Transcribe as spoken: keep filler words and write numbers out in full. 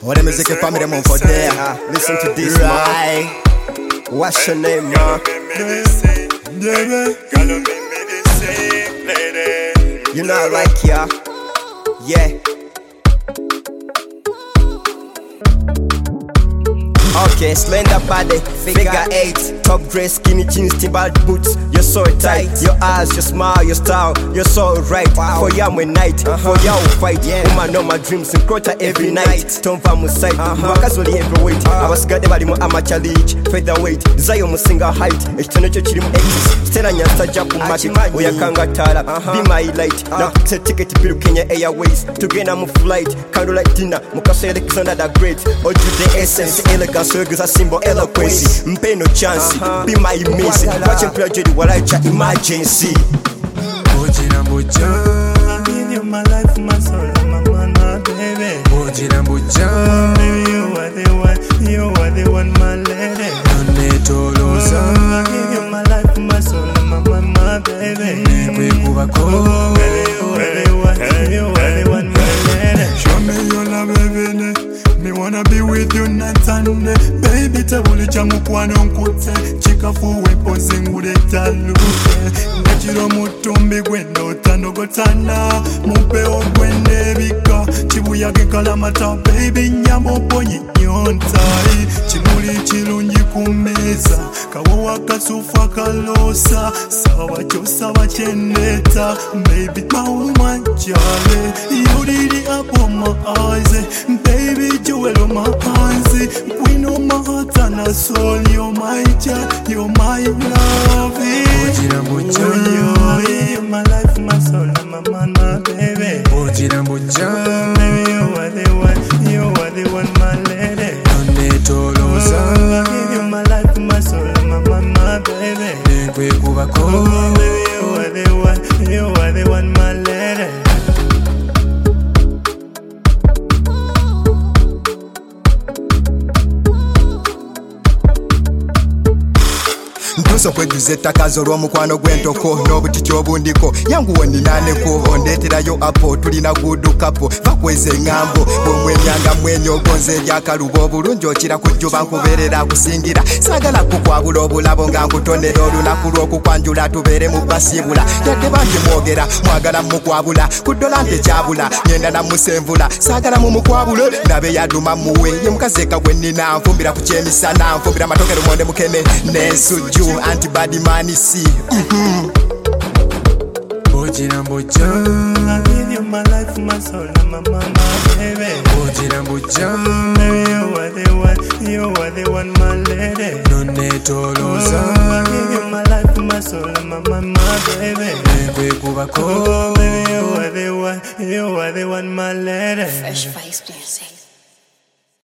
All the music family move for there. Listen to this, right. Man. What's your name, man? You know I like ya. Yeah. Okay, slender body, figure eight, top dress, skinny jeans, Timberland boots. You're so tight, your eyes, your smile, your style, you're so right. Wow. For you I'm a night, uh-huh. For you I'll fight. Yeah. Woman know my dreams and quota every night. Don't find my side, Makazoli heavyweight. I was got the mo amateur league, featherweight. Desire my single height, it's turn to chili eighties. Still on your stage up, Maki, we are Kangatala. Be my light, now it's a ticket to Peru Kenya Airways. To gain a flight, candlelight dinner, Mukasa Alexander the Great. Or to the essence, elegance. A symbol eloquence, pay no chance, be my miss. Watching project while I chat emergency. Bojina Boja, I give you my life, my soul, my man, my baby. Bojina Boja, baby, you are the one, you are the one, my lady. I give you my life, my soul, my man, my baby. Baby, you are the one, you are the one, my lady. Show me your love, baby. Me wanna be with you night and day. Baby tabuli chamu kwano nkute chikafuwe ponse ngure taluke Ndachiro mutumbi gwendo utandogotana Mupe ogwende bika Chibuya kekalamata baby nyambo ponyi nyontai Chimuli chilunji kumeza Kawo wakasufa kalosa Sawa chosa wacheneta Baby mauma chale You did it up on my eyes Baby jewel on my hands Queen of my heart and a soul You're my child, you're my love Bojina Boja, you're my life, my soul, my man, my baby Bojina Boja, baby you are the one, you are the one, my lady I give you my life, my soul, my man, my baby Baby you are the one, you are the one, my lady Ntuso kwejuze takazo lw'omukwano gw'entoko n'obutiti obundiko yangu woninaneko ondeterayo apo tulina gudukapo vakweze ŋŋambo bw'omwenyanga mwenyo ogonze ebyakaluba obulungi okira kujjuba nkubeerera kusingira saagala kukwabula obulabo nga nkutonera olunaku lw'okukwanjula tubeere mu basiibula yadde bangi mwogera mwagala mukwabula ku ddola ntekyabula ngenda namusenvula saagala mumukwabule nabe yaduma muwe ye mukazi eka gwe nnina nfumbira ku kyemisana nfumbira amatoke lumonde mukene n'ensujju Anti-body money see mm-hmm. Bojina Boja, I give you my life, my soul, my mama, baby Bojina Boja, baby you are the one, you are the one, my lady No need to lose I give you my life, my soul, my mama, baby Baby Kubako, baby you are the one, you are the one, my lady Fresh Face Music.